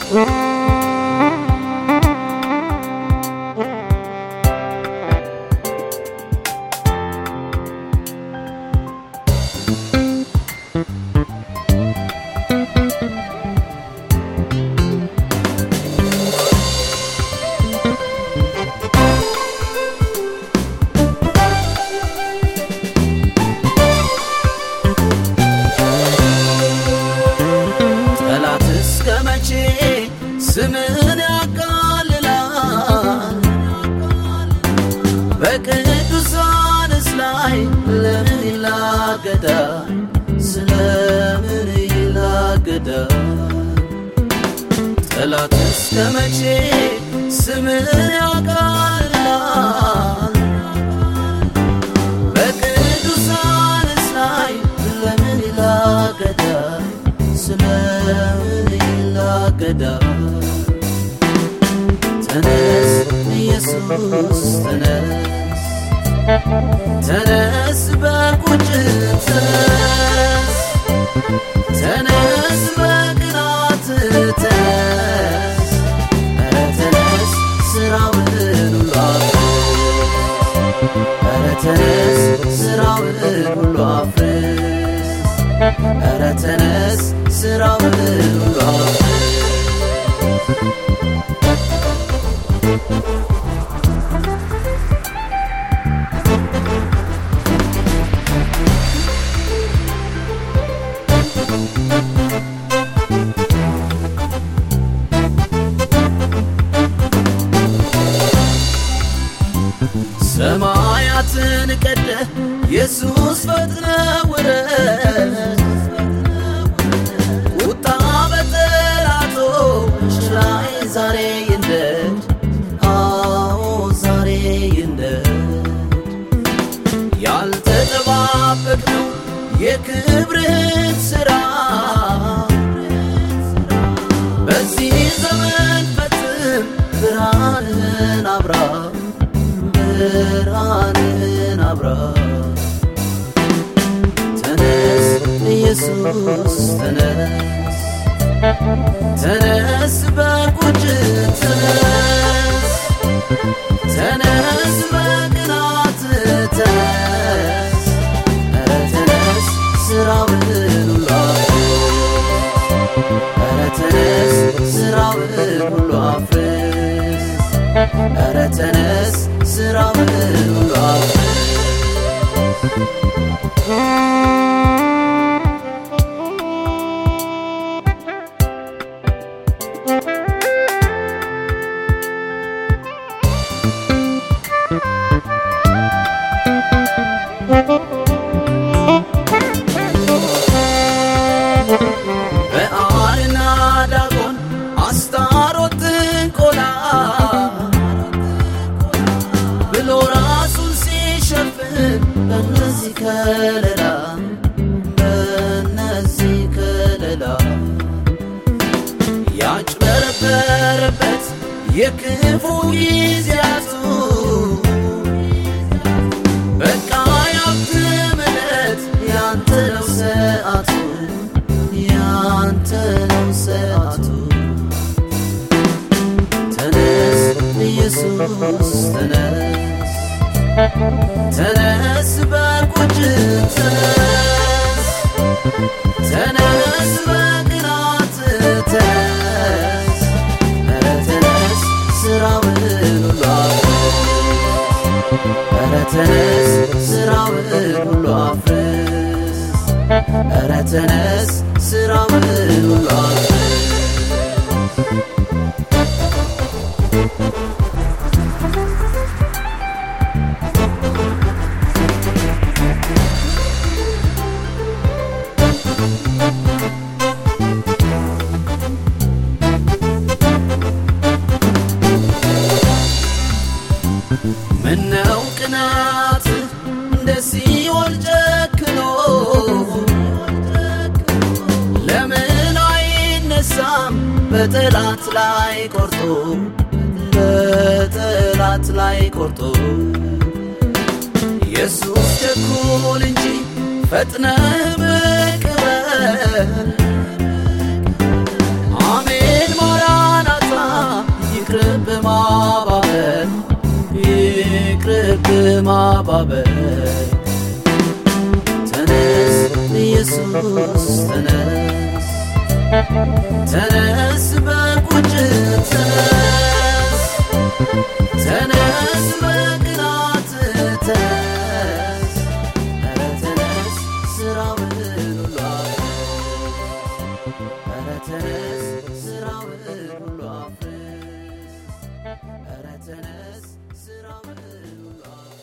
ስምን ያቃልላል በቅዱሳንስ ላይ ለምን ይላገዳል ስለምን ይላገዳል ጠላት እስከመቼ ስምን ያቃልላል በቅዱሳንስ ላይ ለምን ይላገዳል ስለምን ይላገዳል ተነስ ኢየሱስ ተነስ ተነስ በቁጭት ተነስ በቅናት ተነስ ኧረ ተነስ ስራውን ሁሉ ኧረ ተነስ ስራውን ሁሉ አፍርስ ኧረ ተነስ ስራውን ሁሉ ሰማያትን ቀደህ ኢየሱስ ፈጥነህ ውረድ ቁጣ በጠላቶች ላይ ዛሬ ይንደድ አዎ ዛሬ ይንደድ ያልተጠባበቅነው የክብርህን ሥራ በዚህ ዘመን ፈጽም ብርሃንህን አብራ ብርሃንህን አብራ ተነስ ኢየሱስ ተነስ ተነስ በቁጭት ተነስ በቅናት ተነስ ኧረ ተነስ ስራውን ሁሉ ኧረ ተነስ ስራውን ሁሉ አፍርስ ኧረ ተነስ ስራውን ሁሉ በአልና ዳጎን አስታሮት ጥንቆላ ብሎ ራሱን ሲሸፍን በነዚህ ከለላ በነዚህ ከለላ ያጭበረበረበት የክፉ ጊዜያቱ በቃ ያክትምለት ያንተ ነው ሰዓቱ ያንተ ነው ሰዓቱ ተነስ ኢየሱስ ተነስ ተነስ በቁጭት ተነስ በቅናት ተነስ ኧረ ተነስ ስራውን ሁሉ ኧረ ተነስ ስራውን ሁሉ አፍርስ ኧረ ተነስ ስራውን ሁሉ ምነው ቅናት እንደ ሲኦል ጨክኖ ለምን አይነሳም በጠላት ላይ ቆርጦ በጠላት ላይ ቆርጦ ኢየሱስ ቸኩል እንጂ ፈጥነህ ብቅ በል አሜን በማባበል ተነስ ኢየሱስ ተነስ ተነስ በቁጭት ተነስ ተነስ በቅናት ተነስ ኧረ ተነስ ስራውን ሁሉ ኧረ ተነስ ስራውን ሁሉ አፍርስ ኧረ ተነስ ስራውን ሁሉ